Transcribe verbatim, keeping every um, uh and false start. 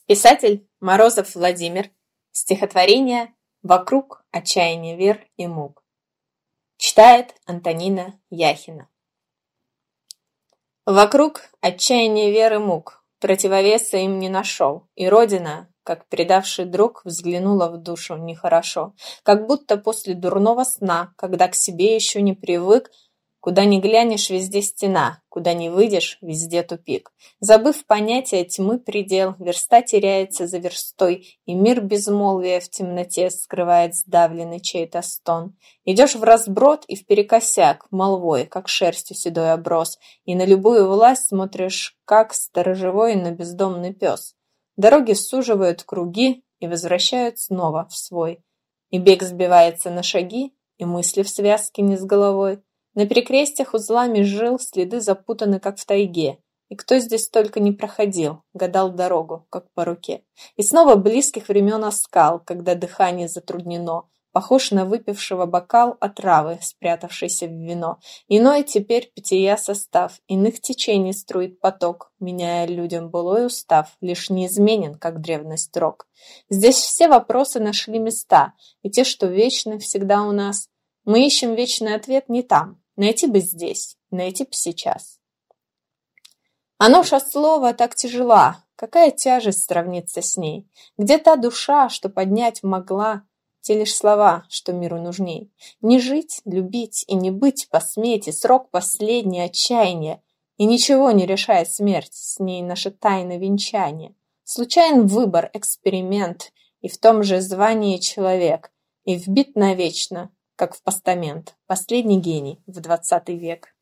Писатель Морозов Владимир. Стихотворение «Вокруг отчаяние вер и мук». Читает Антонина Яхина. Вокруг отчаяние вер и мук, противовеса им не нашел, и Родина, как предавший друг, взглянула в душу нехорошо, как будто после дурного сна, когда к себе еще не привык. Куда ни глянешь, везде стена, куда ни выйдешь, везде тупик. Забыв понятие тьмы предел, верста теряется за верстой, и мир безмолвия в темноте скрывает сдавленный чей-то стон. Идешь вразброд и вперекосяк, молвой, как шерстью седой оброс, и на любую власть смотришь, как сторожевой на бездомный пес. Дороги суживают круги и возвращают снова в свой. И бег сбивается на шаги, и мысли в связке не с головой. На перекрестьях узлами жил, следы запутаны, как в тайге. И кто здесь только не проходил, гадал дорогу, как по руке. И снова близких времен оскал, когда дыхание затруднено, похож на выпившего бокал отравы, спрятавшийся в вино. Иной теперь питья состав, иных течений струит поток, меняя людям былой устав, лишь неизменен, как древность рок. Здесь все вопросы нашли места, и те, что вечны всегда у нас. Мы ищем вечный ответ не там. Найти бы здесь, найти бы сейчас. А ноша слова так тяжела, какая тяжесть сравнится с ней? Где та душа, что поднять могла те лишь слова, что миру нужней? Не жить, любить и не быть посметь, и срок последний отчаяния, и ничего не решает смерть, с ней наше тайное венчание. Случайен выбор, эксперимент, и в том же звании человек, и вбит навечно, как в постамент, последний гений в двадцатый век.